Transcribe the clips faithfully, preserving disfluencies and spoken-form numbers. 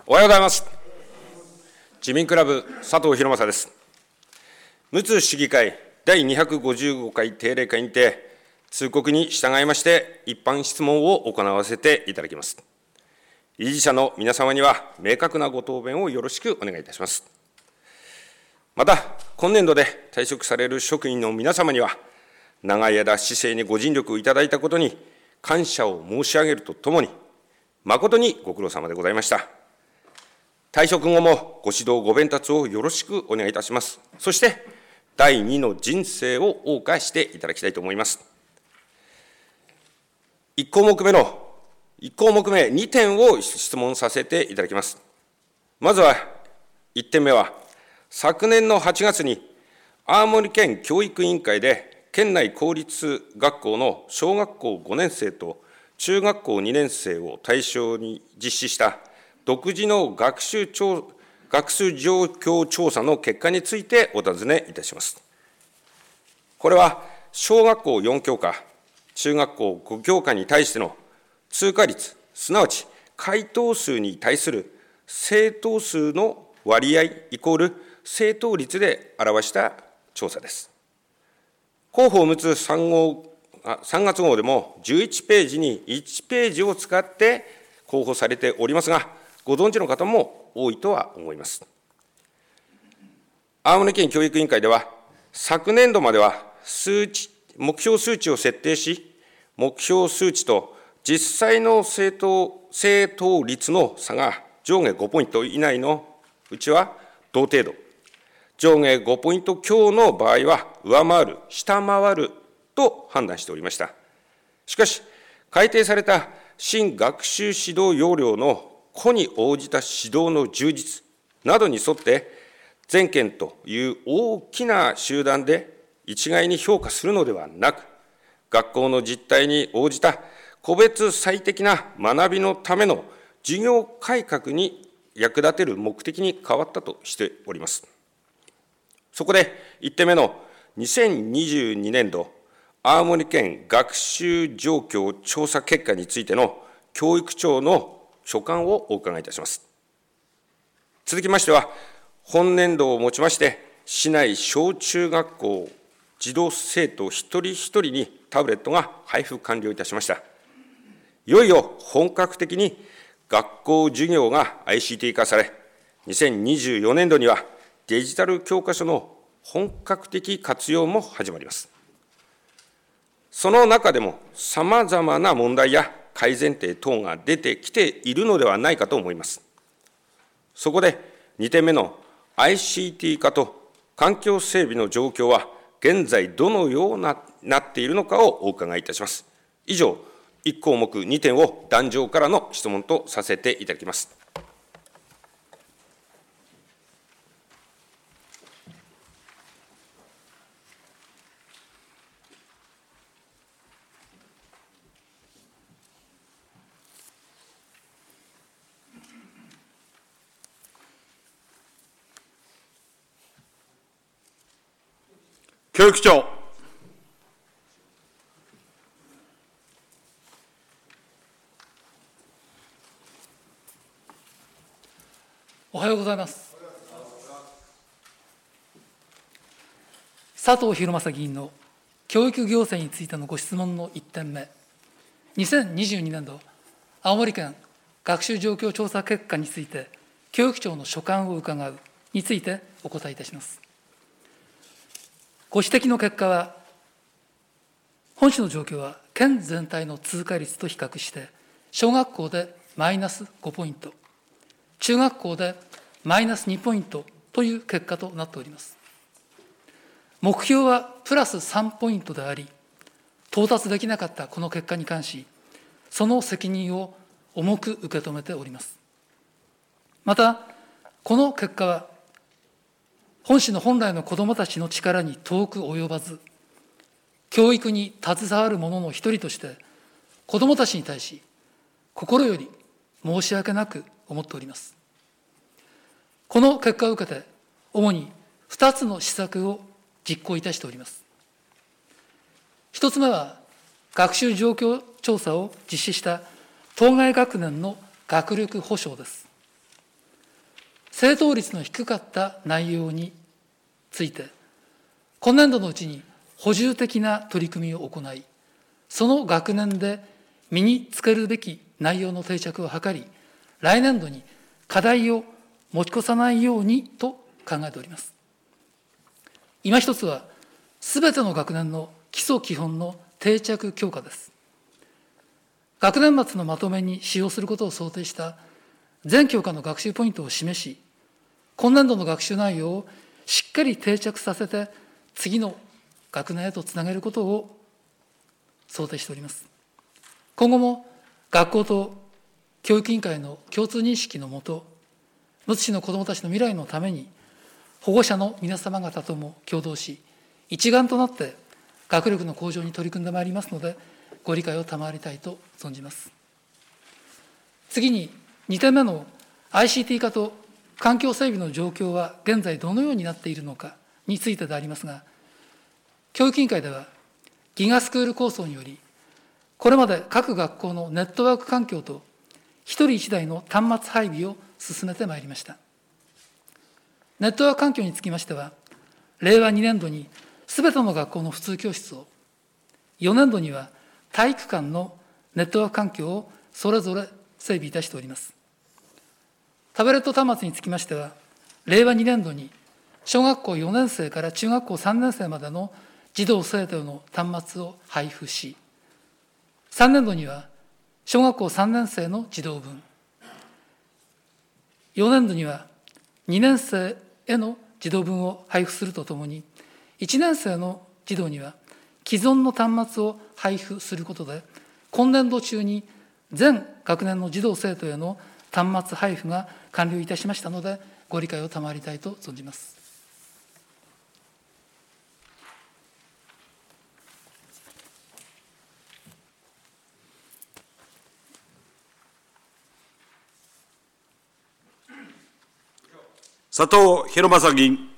おはようございます。自民クラブ佐藤裕正です。陸奥市議会だいにひゃくごじゅうごかい定例会にて、通告に従いまして一般質問を行わせていただきます。理事者の皆様には明確なご答弁をよろしくお願いいたします。また、今年度で退職される職員の皆様には、長い間市政にご尽力いただいたことに感謝を申し上げるとともに、誠にご苦労様でございました。退職後もご指導ご鞭撻をよろしくお願いいたします。そして、第二の人生を謳歌していただきたいと思います。いち項目目の、いち項目目にてんを質問させていただきます。まずはいってんめは、昨年のはちがつに青森県教育委員会で、県内公立学校の小学校ごねんせいと中学校にねんせいを対象に実施した独自の学習調学習状況調査の結果についてお尋ねいたします。これは小学校よんきょうか、中学校ごきょうかに対しての通過率、すなわち回答数に対する正答数の割合イコール正答率で表した調査です。広報陸奥さんがつ号でもじゅういちページにいちページを使って公表されておりますが、ご存知の方も多いとは思います。青森県教育委員会では、昨年度までは数値、目標数値を設定し、目標数値と実際の正答、正答率の差が上下ごポイント以内のうちは同程度、上下ごポイント強の場合は上回る、下回ると判断しておりました。しかし、改定された新学習指導要領の個に応じた指導の充実などに沿って、全県という大きな集団で一概に評価するのではなく、学校の実態に応じた個別最適な学びのための授業改革に役立てる目的に変わったとしております。そこでいってんめのにせんにじゅうにねんど青森県学習状況調査結果についての教育庁の所感をお伺いいたします。続きましては、本年度をもちまして、市内小中学校児童生徒一人一人にタブレットが配布完了いたしました。いよいよ本格的に学校授業が アイシーティー 化され、にせんにじゅうよねんどにはデジタル教科書の本格的活用も始まります。その中でもさまざまな問題や改善点等が出てきているのではないかと思います。そこでにてんめの アイシーティー 化と環境整備の状況は現在どのようななっているのかをお伺いいたします。以上、いち項目にてんを壇上からの質問とさせていただきます。 教育長。 おはようございます。佐藤裕正議員の教育行政についてのご質問のいってんめ、にせんにじゅうにねんど青森県学習状況調査結果について教育庁の所感を伺うについてお答えいたします。ご指摘の結果は、本市の状況は県全体の通過率と比較して、小学校でマイナスごポイント、中学校でマイナスにポイントという結果となっております。目標はプラスさんポイントであり、到達できなかったこの結果に関し、その責任を重く受け止めております。また、この結果は、本市の本来の子どもたちの力に遠く及ばず、教育に携わる者の一人として、子どもたちに対し、心より申し訳なく思っております。この結果を受けて、主にふたつの施策を実行いたしております。一つ目は、学習状況調査を実施した当該学年の学力保障です。 正答率の低かった内容について、今年度のうちに補充的な取り組みを行い、その学年で身につけるべき内容の定着を図り、来年度に課題を持ち越さないようにと考えております。今一つは、すべての学年の基礎基本の定着強化です。学年末のまとめに使用することを想定した全教科の学習ポイントを示し、今年度の学習内容をしっかり定着させて、次の学年へとつなげることを想定しております。今後も学校と教育委員会の共通認識のもと、むつ市の子どもたちの未来のために、保護者の皆様方とも共同し、一丸となって学力の向上に取り組んでまいりますので、ご理解を賜りたいと存じます。次に、にてんめの アイシーティー 化と環境整備の状況は現在どのようになっているのかについてでありますが、教育委員会では、ギガスクール構想により、これまで各学校のネットワーク環境と一人一台の端末配備を進めてまいりました。ネットワーク環境につきましては、れいわにねんどにすべての学校の普通教室を、よねんどには体育館のネットワーク環境をそれぞれ整備いたしております。タブレット端末につきましては、れいわにねんどに小学校よねんせいから中学校さんねんせいまでの児童生徒の端末を配布し、さんねんどには小学校さんねんせいの児童分、よねんどにはにねんせいへの児童分を配布するとともに、いちねんせいの児童には既存の端末を配布することで、今年度中に全学年の児童生徒への端末配布が完了いたしましたので、ご理解を賜りたいと存じます。 佐藤弘正議員。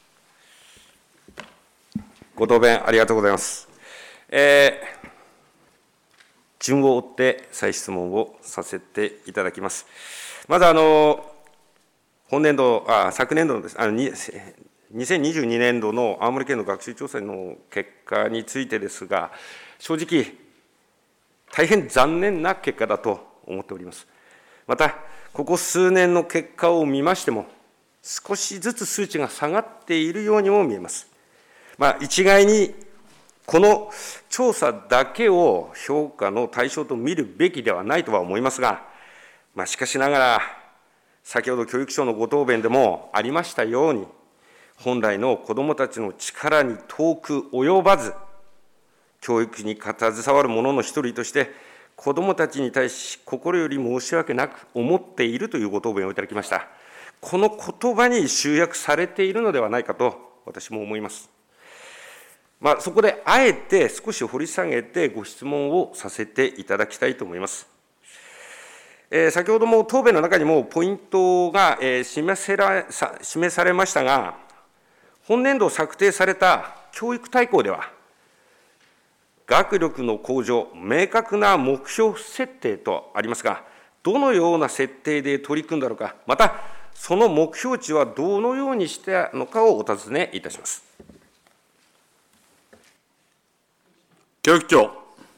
ご答弁ありがとうございます。えー、順を追って再質問をさせていただきます。まずあの本年度、あ昨年度のですあのにせんにじゅうにねんどの青森県の学習調査の結果についてですが、正直、大変残念な結果だと思っております。また、ここ数年の結果を見ましても、少しずつ数値が下がっているようにも見えます。まあ、一概にこの調査だけを評価の対象と見るべきではないとは思いますが、まあ、しかしながら、先ほど教育省のご答弁でもありましたように、本来の子どもたちの力に遠く及ばず、教育に携わる者の一人として、子どもたちに対し心より申し訳なく思っているというご答弁をいただきました。この言葉に集約されているのではないかと私も思います。まあ、そこであえて少し掘り下げてご質問をさせていただきたいと思います。えー、先ほども答弁の中にもポイントが、えー、示せらさ示されましたが、本年度策定された教育大綱では、学力の向上、明確な目標設定とありますが、どのような設定で取り組んだのか、また、その目標値はどのようにしたのかをお尋ねいたします。 教育長。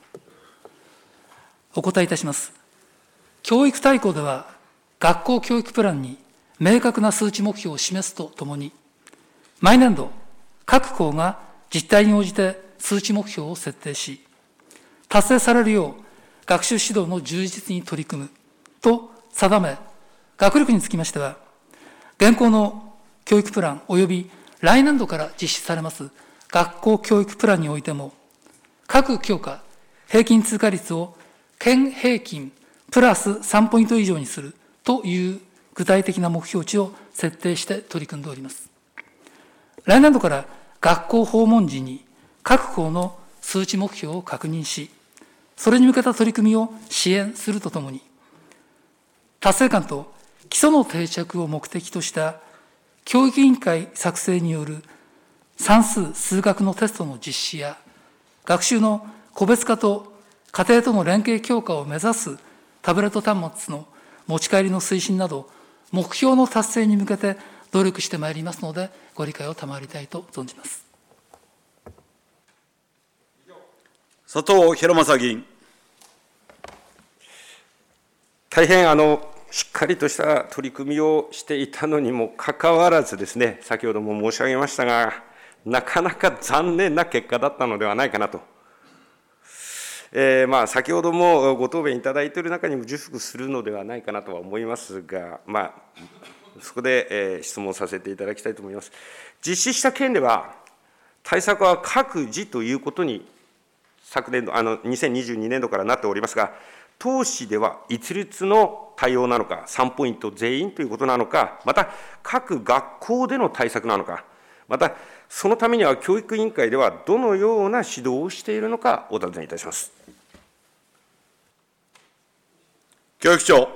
お答えいたします。教育大綱では、学校教育プランに明確な数値目標を示すとともに、毎年度、各校が実態に応じて数値目標を設定し、達成されるよう学習指導の充実に取り組むと定め、学力につきましては、現行の教育プラン及び来年度から実施されます学校教育プランにおいても、各教科平均通過率を県平均プラスさんポイント以上にするという具体的な目標値を設定して取り組んでおります。来年度から学校訪問時に各校の数値目標を確認し、それに向けた取り組みを支援するとともに、達成感と基礎の定着を目的とした教育委員会作成による算数・数学のテストの実施や、学習の個別化と家庭との連携強化を目指すタブレット端末の持ち帰りの推進など、 目標の達成に向けて努力してまいりますので、ご理解を賜りたいと存じます。 佐藤弘正議員。 大変あのしっかりとした取り組みをしていたのにもかかわらずですね、先ほども申し上げましたが、なかなか残念な結果だったのではないかなと。えー、まあ先ほどもご答弁いただいている中にも重複するのではないかなとは思いますが、まあ、そこで、えー、質問させていただきたいと思います。実施した件では、対策は各自ということに、昨年度、あのにせんにじゅうにねんどからなっておりますが、当市では一律の対応なのか、さんポイント全員ということなのか、また各学校での対策なのか、またそのためには教育委員会ではどのような指導をしているのか、お尋ねいたします。 教育長。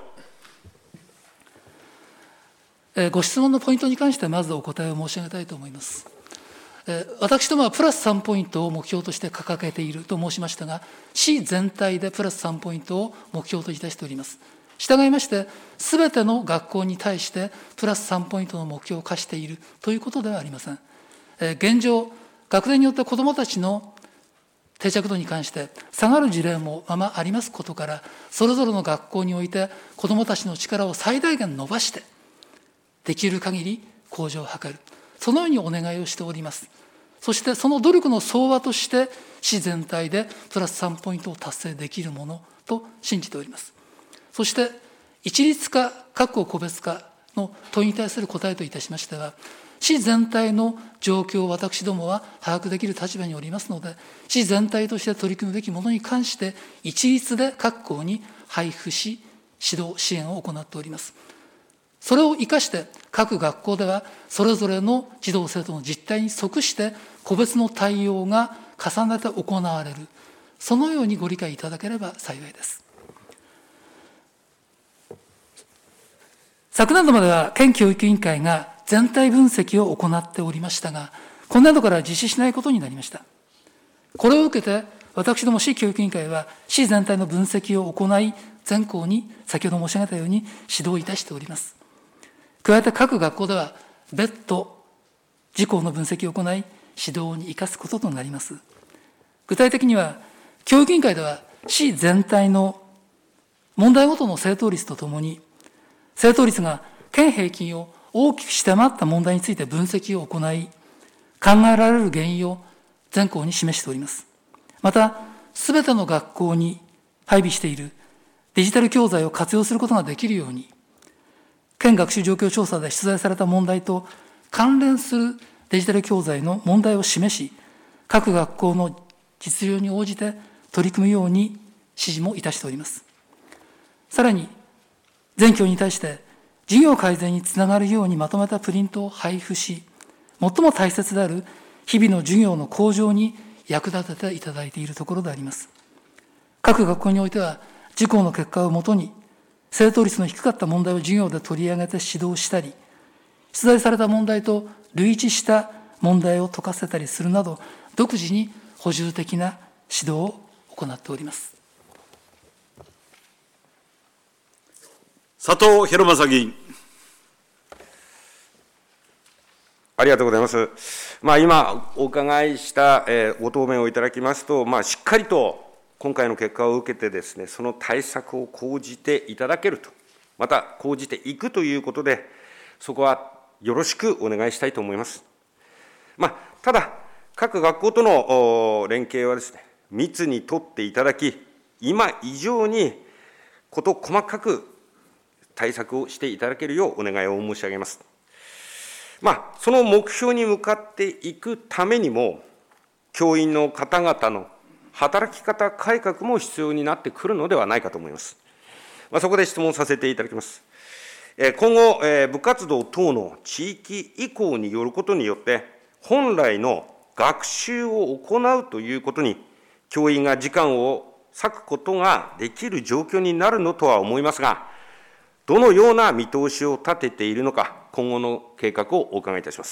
ご質問のポイントに関してまずお答えを申し上げたいと思います。私どもはプラスさんポイントを目標として掲げていると申しましたが、市全体でプラスさんポイントを目標といたしております。したがいまして、すべての学校に対してプラスさんポイントの目標を課しているということではありません。現状、学年によって子どもたちの定着度に関して下がる事例もままありますことから、それぞれの学校において子どもたちの力を最大限伸ばして、できる限り向上を図る。そのようにお願いをしております。そしてその努力の総和として市全体でプラスさんポイントを達成できるものと信じております。そして一律化、各校個別化の問いに対する答えといたしましては、市全体の状況を私どもは把握できる立場におりますので、市全体として取り組むべきものに関して一律で各校に配布し、指導支援を行っております。それを生かして各学校ではそれぞれの児童生徒の実態に即して個別の対応が重ねて行われる、そのようにご理解いただければ幸いです。昨年度までは県教育委員会が全体分析を行っておりましたが、今年度から実施しないことになりました。これを受けて私ども市教育委員会は市全体の分析を行い、全校に先ほど申し上げたように指導いたしております。加えて各学校では別途事項の分析を行い、指導に生かすこととなります。具体的には、教育委員会では市全体の問題ごとの正答率とともに、正答率が県平均を大きく下回った問題について分析を行い、考えられる原因を全校に示しております。また、すべての学校に配備しているデジタル教材を活用することができるように、県学習状況調査で出題された問題と関連するデジタル教材の問題を示し、各学校の実情に応じて取り組むように指示もいたしております。さらに、全教に対して事業改善につながるようにまとめたプリントを配布し、最も大切である日々の授業の向上に役立てていただいているところであります。各学校においては、事項の結果をもとに、正答率の低かった問題を授業で取り上げて指導したり、出題された問題と類似した問題を解かせたりするなど、独自に補充的な指導を行っております。 佐藤弘正議員。 ありがとうございます。まあ、今お伺いした、えー、ご答弁をいただきますと、まあ、しっかりと今回の結果を受けてですね、その対策を講じていただけると、また講じていくということで、そこはよろしくお願いしたいと思います。まあ、ただ、各学校との連携はですね、密に取っていただき、今以上に事細かく対策をしていただけるようお願いを申し上げます。まあ、その目標に向かっていくためにも、教員の方々の働き方改革も必要になってくるのではないかと思います。まあ、そこで質問させていただきます。今後、部活動等の地域移行によることによって、本来の学習を行うということに、教員が時間を割くことができる状況になるのとは思いますが、どのような見通しを立てているのか、今後の計画をお伺いいたします。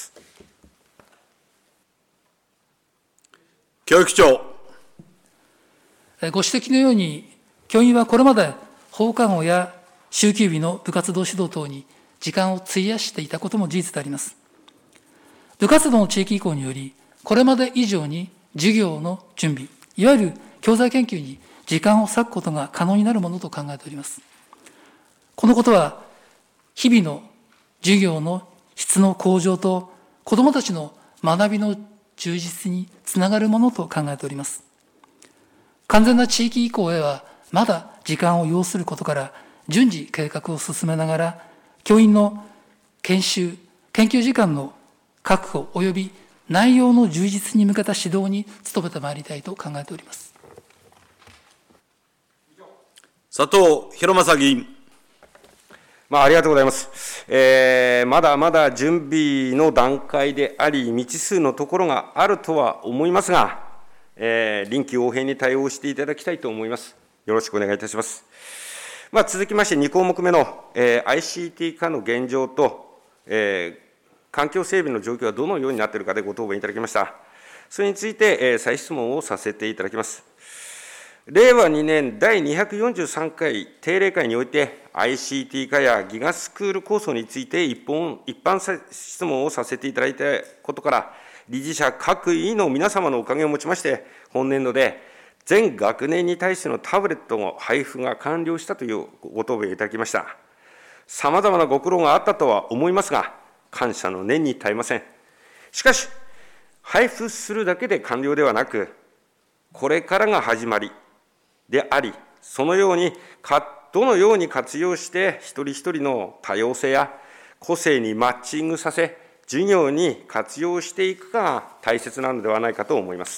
教育長。 ご指摘のように、教員はこれまで放課後や週休日の部活動指導等に時間を費やしていたことも事実であります。部活動の地域移行により、これまで以上に授業の準備、いわゆる教材研究に時間を割くことが可能になるものと考えております。このことは、日々の授業の質の向上と子どもたちの学びの充実につながるものと考えております。完全な地域移行へはまだ時間を要することから、順次計画を進めながら、教員の研修、研究時間の確保及び内容の充実に向けた指導に努めてまいりたいと考えております。 佐藤弘正議員。 まあ、ありがとうございます。えー、まだまだ準備の段階であり、未知数のところがあるとは思いますが、えー、臨機応変に対応していただきたいと思います。よろしくお願いいたします。まあ、続きましてに項目目の、えー、アイシーティー 化の現状と、えー、環境整備の状況はどのようになっているかでご答弁いただきました。それについて、えー、再質問をさせていただきます。れいわにねんだいにひゃくよんじゅうさんかい定例会において、アイシーティー 化やギガスクール構想について一本一般質問をさせていただいたことから、理事者各位の皆様のおかげをもちまして、本年度で全学年に対してのタブレットの配布が完了したというご答弁をいただきました。さまざまなご苦労があったとは思いますが、感謝の念に堪えません。しかし、配布するだけで完了ではなく、これからが始まりであり、そのようにどのように活用して一人一人の多様性や個性にマッチングさせ、授業に活用していくかが大切なのではないかと思います。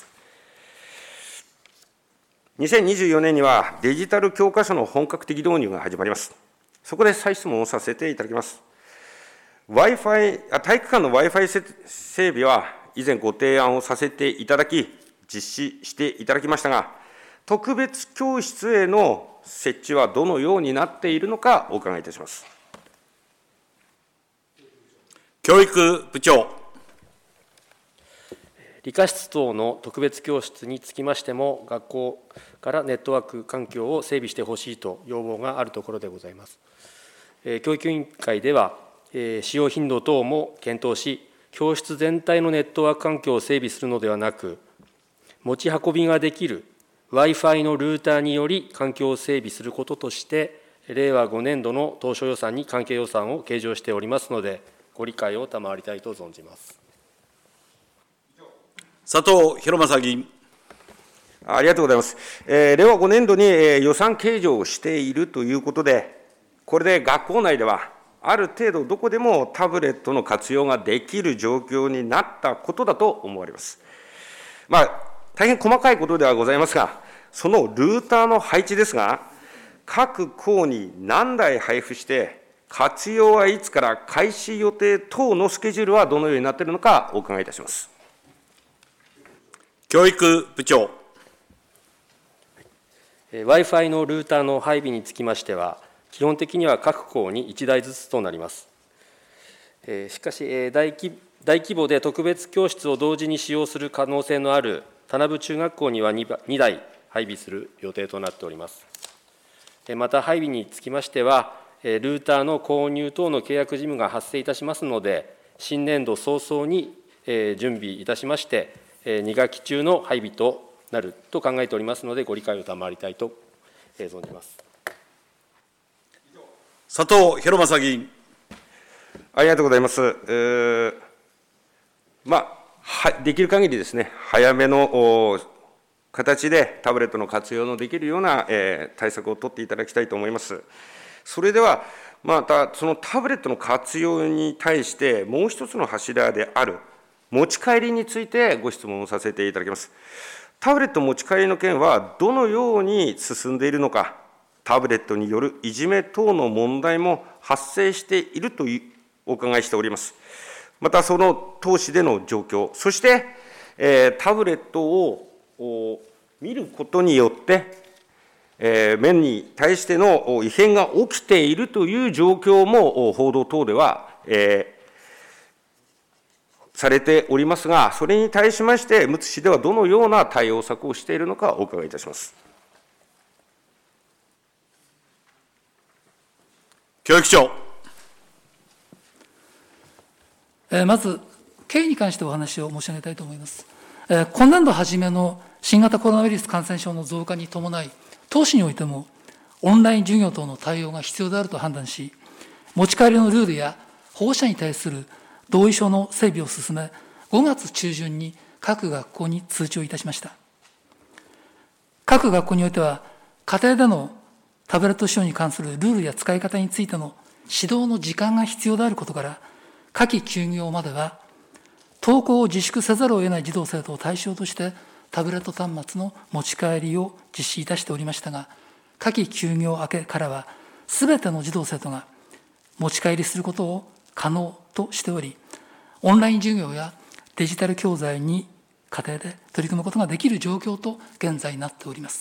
にせんにじゅうよねんにはデジタル教科書の本格的導入が始まります。そこで再質問をさせていただきます。Wi-Fi、体育館の Wi-Fi 整備は以前ご提案をさせていただき、実施していただきましたが、特別教室への設置はどのようになっているのかお伺いいたします。 教育部長。 理科室等の特別教室につきましても、学校からネットワーク環境を整備してほしいと要望があるところでございます。教育委員会では、使用頻度等も検討し、教室全体のネットワーク環境を整備するのではなく、持ち運びができる Wi-Fi のルーターにより環境を整備することとして、れいわごねんどの当初予算に関係予算を計上しておりますので、ご理解を賜りたいと存じます。 佐藤弘正議員。 ありがとうございます。えー、れいわごねんどに、えー、予算計上をしているということで、これで学校内では、ある程度どこでもタブレットの活用ができる状況になったことだと思われます。まあ、大変細かいことではございますが、そのルーターの配置ですが、各校に何台配布して、活用はいつから開始予定等のスケジュールはどのようになっているのかお伺いいたします。 教育部長。 Wi-Fi のルーターの配備につきましては、基本的には各校にいちだいずつとなります。しかし、大規大規模で特別教室を同時に使用する可能性のある田名部中学校にはにだい配備する予定となっております。また、配備につきましては、ルーターの購入等の契約事務が発生いたしますので、新年度早々に準備いたしまして、に学期中の配備となると考えておりますので、ご理解を賜りたいと存じます。 佐藤弘正議員。 ありがとうございます。えー、まあ、できる限りですね、早めの形でタブレットの活用のできるような、えー、対策を取っていただきたいと思います。それでは、またそのタブレットの活用に対して、もう一つの柱である持ち帰りについてご質問をさせていただきます。タブレット持ち帰りの件は、どのように進んでいるのか、タブレットによるいじめ等の問題も発生しているとお伺いしております。また、その当市での状況、そして、えー、タブレットを見ることによって、えー、面に対しての異変が起きているという状況も報道等では、えー、されておりますが、それに対しまして、むつ市ではどのような対応策をしているのかお伺いいたします。 教育長。 まず、経緯に関してお話を申し上げたいと思います。今年度初めの新型コロナウイルス感染症の増加に伴い、当市においてもオンライン授業等の対応が必要であると判断し、持ち帰りのルールや保護者に対する同意書の整備を進め、ごがつ中旬に各学校に通知をいたしました。各学校においては、家庭でのタブレット使用に関するルールや使い方についての指導の時間が必要であることから、夏季休業までは、登校を自粛せざるを得ない児童生徒を対象として、タブレット端末の持ち帰りを実施いたしておりましたが、夏季休業明けからは、すべての児童生徒が持ち帰りすることを可能としており、オンライン授業やデジタル教材に家庭で取り組むことができる状況と現在なっております。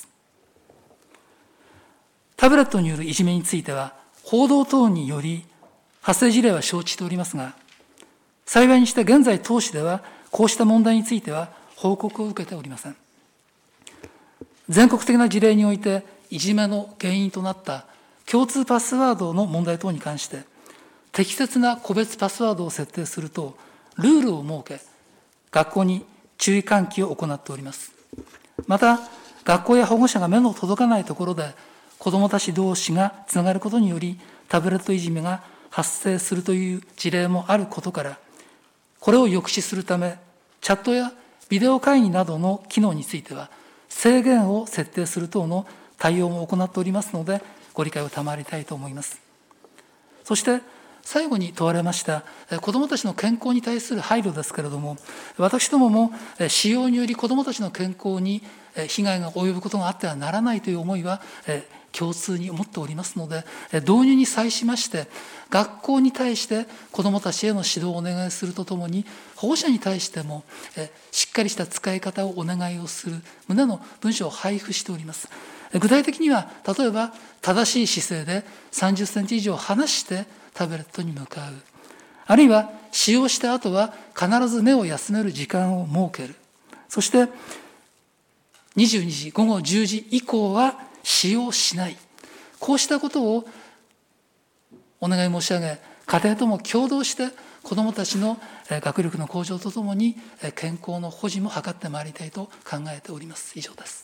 タブレットによるいじめについては、報道等により発生事例は承知しておりますが、幸いにして現在当市ではこうした問題については報告を受けておりません。全国的な事例においていじめの原因となった共通パスワードの問題等に関して、適切な個別パスワードを設定するとルールを設け、学校に注意喚起を行っております。また、学校や保護者が目の届かないところで子どもたち同士がつながることにより、タブレットいじめが発生するという事例もあることから、これを抑止するため、チャットやビデオ会議などの機能については、制限を設定する等の対応も行っておりますので、ご理解を賜りたいと思います。そして、最後に問われました子どもたちの健康に対する配慮ですけれども、私どもも使用により子どもたちの健康に被害が及ぶことがあってはならないという思いは共通に思っておりますので、導入に際しまして学校に対して子どもたちへの指導をお願いするとともに、保護者に対してもしっかりした使い方をお願いをする旨の文書を配布しております。具体的には、例えば正しい姿勢でさんじゅっセンチ以上離してタブレットに向かう、あるいは使用した後は必ず目を休める時間を設ける、そしてにじゅうにじ、午後じゅうじ以降は使用しない、こうしたことをお願い申し上げ、家庭とも共同して子どもたちの学力の向上とともに健康の保持も図ってまいりたいと考えております。以上です。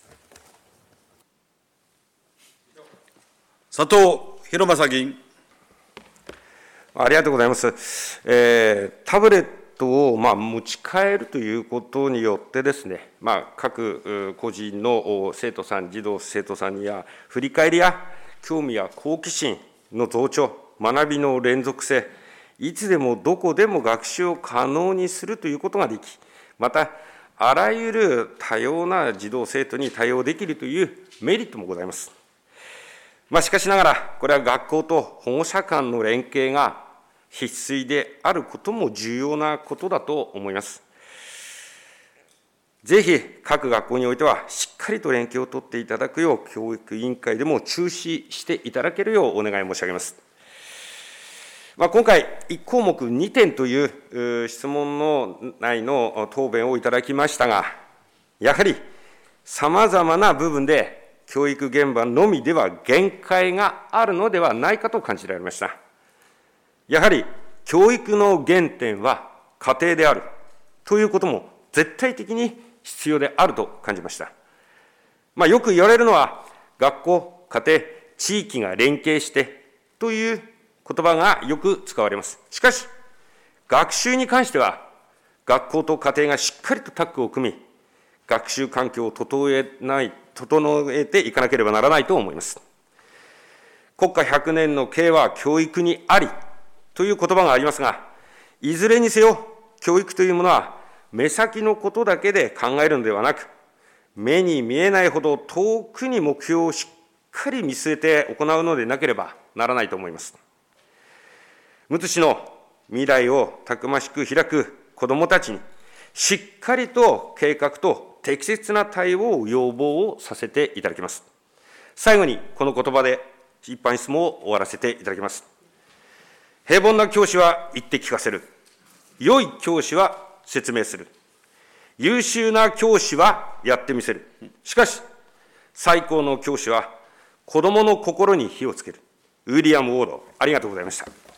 佐藤弘正議員。 ありがとうございます。えー、タブレットをまあ持ち帰るということによってですね、まあ、各個人の生徒さん、児童生徒さんには、振り返りや興味や好奇心の増長、学びの連続性、いつでもどこでも学習を可能にするということができ、また、あらゆる多様な児童生徒に対応できるというメリットもございます。まあ、しかしながら、これは学校と保護者間の連携が必須であることも重要なことだと思います。ぜひ、各学校においては、しっかりと連携を取っていただくよう、教育委員会でも注視していただけるようお願い申し上げます。まあ、今回、いち項目にてんという質問の内の答弁をいただきましたが、やはり、さまざまな部分で、教育現場のみでは限界があるのではないかと感じられました。やはり教育の原点は家庭であるということも絶対的に必要であると感じました。まあ、よく言われるのは、学校、家庭、地域が連携してという言葉がよく使われます。しかし、学習に関しては、学校と家庭がしっかりとタッグを組み、学習環境を整えない、整えていかなければならないと思います。国家ひゃくねんの計は教育にありという言葉がありますが、いずれにせよ、教育というものは目先のことだけで考えるのではなく、目に見えないほど遠くに目標をしっかり見据えて行うのでなければならないと思います。むつ市の未来をたくましく開く子どもたちに、しっかりと計画と適切な対応を要望をさせていただきます。最後にこの言葉で一般質問を終わらせていただきます。平凡な教師は言って聞かせる。良い教師は説明する。優秀な教師はやってみせる。しかし、最高の教師は子どもの心に火をつける。ウィリアム・ウォード、ありがとうございました。